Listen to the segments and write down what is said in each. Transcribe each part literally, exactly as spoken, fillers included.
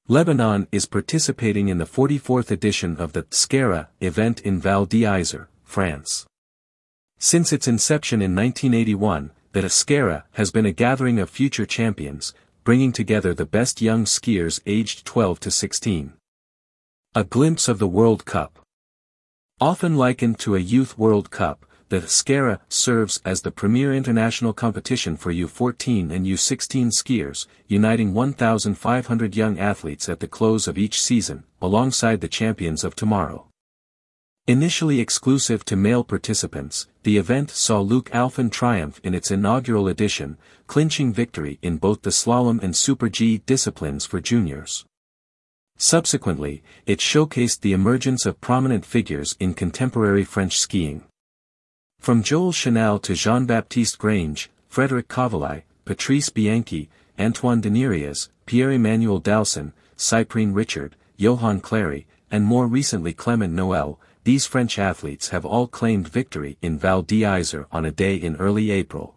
Lebanon is participating in the forty-fourth edition of the Skara event in Val d'Isère, France. Since its inception in nineteen eighty-one, the Skara has been a gathering of future champions, bringing together the best young skiers aged twelve to sixteen. A glimpse of the World Cup. Often likened to a Youth World Cup, the Skara serves as the premier international competition for U fourteen and U sixteen skiers, uniting one thousand five hundred young athletes at the close of each season, alongside the champions of tomorrow. Initially exclusive to male participants, the event saw Luc Alphen triumph in its inaugural edition, clinching victory in both the slalom and Super G disciplines for juniors. Subsequently, it showcased the emergence of prominent figures in contemporary French skiing. From Joel Chanel to Jean-Baptiste Grange, Frédéric Cavallai, Patrice Bianchi, Antoine Denerias, Pierre-Emmanuel Dalson, Cyprien Richard, Johan Clary, and more recently Clement Noel, these French athletes have all claimed victory in Val d'Isère on a day in early April.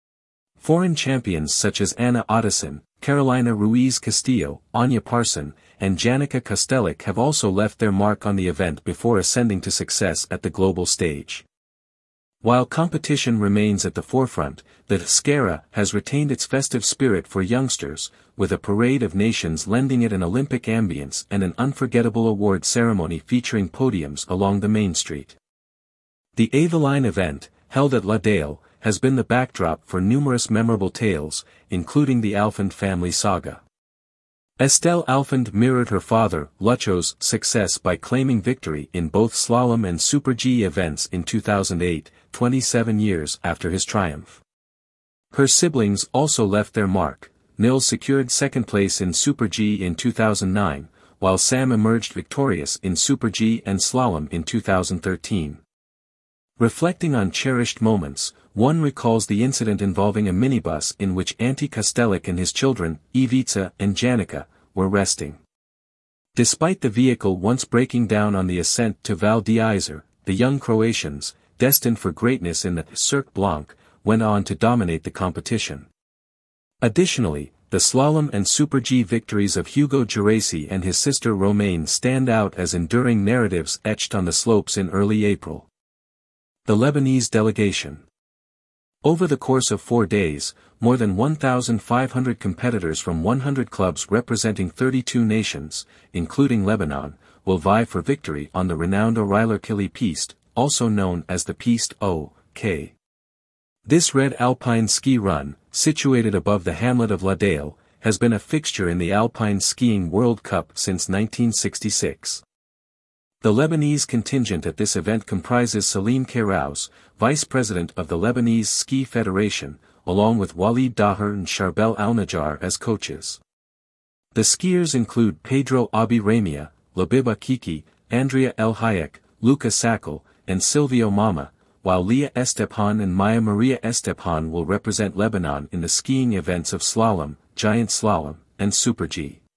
Foreign champions such as Anna Otteson, Carolina Ruiz Castillo, Anya Parson, and Janica Kostelic have also left their mark on the event before ascending to success at the global stage. While competition remains at the forefront, the Skara has retained its festive spirit for youngsters, with a parade of nations lending it an Olympic ambience and an unforgettable award ceremony featuring podiums along the main street. The Aveline event, held at La Dale, has been the backdrop for numerous memorable tales, including the Alphand family saga. Estelle Alphand mirrored her father, Lucho's, success by claiming victory in both slalom and Super G events in two thousand eight, twenty-seven years after his triumph. Her siblings also left their mark. Nils secured second place in Super G in two thousand nine, while Sam emerged victorious in Super G and slalom in two thousand thirteen. Reflecting on cherished moments, one recalls the incident involving a minibus in which Ante Kostelic and his children, Ivica and Janica, were resting. Despite the vehicle once breaking down on the ascent to Val d'Isère, the young Croatians, destined for greatness in the Cirque Blanc, went on to dominate the competition. Additionally, the slalom and Super G victories of Hugo Geraci and his sister Romaine stand out as enduring narratives etched on the slopes in early April. The Lebanese delegation. Over the course of four days, more than one thousand five hundred competitors from one hundred clubs representing thirty-two nations, including Lebanon, will vie for victory on the renowned Oreiller-Killy Piste, also known as the Piste O K. This red alpine ski run, situated above the hamlet of La Dale, has been a fixture in the Alpine Skiing World Cup since nineteen sixty-six. The Lebanese contingent at this event comprises Salim Keraouz, vice president of the Lebanese Ski Federation, along with Walid Daher and Charbel Al-Najjar as coaches. The skiers include Pedro Abi Ramia, Labib Akiki, Andrea El Hayek, Luka Sakal, and Silvio Mama, while Leah Estephan and Maya Maria Estephan will represent Lebanon in the skiing events of slalom, giant slalom, and Super G.